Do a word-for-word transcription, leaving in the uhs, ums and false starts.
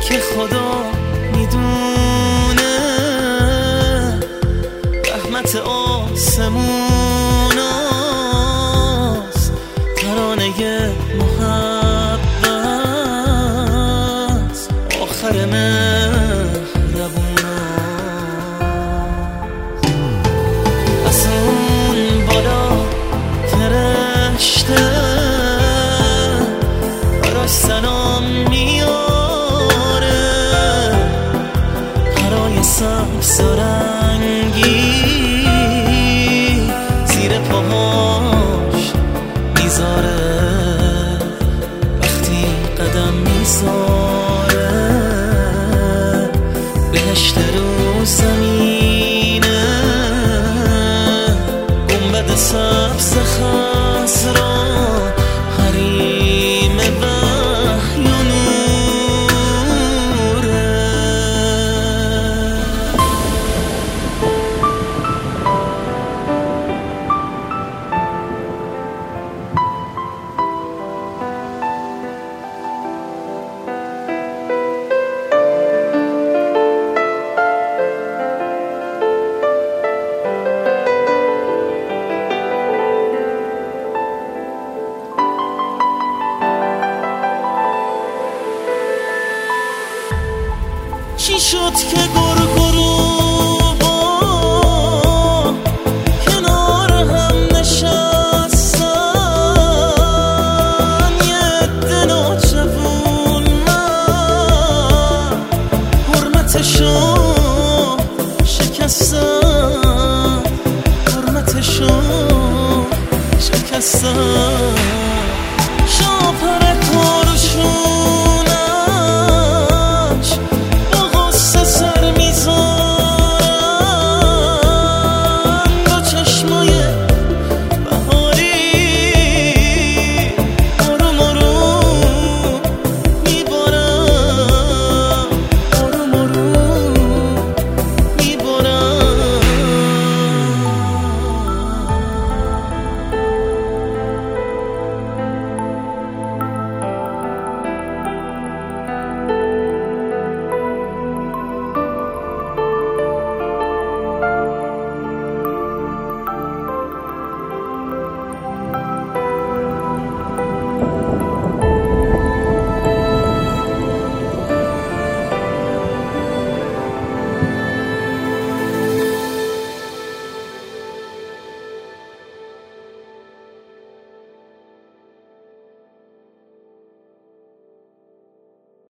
که خدا میدونه رحمت آسموناست، ترانه محبت آخر مهربوناست. از اون بالا فرشته براش سلام میاره، پرای سبز و رنگی زیر پاهاش میذاره، وقتی قدم میذاره بهشت رو زمینه، گنبد سبز خضرا حریم وحی و نوره. چی شد که گرگ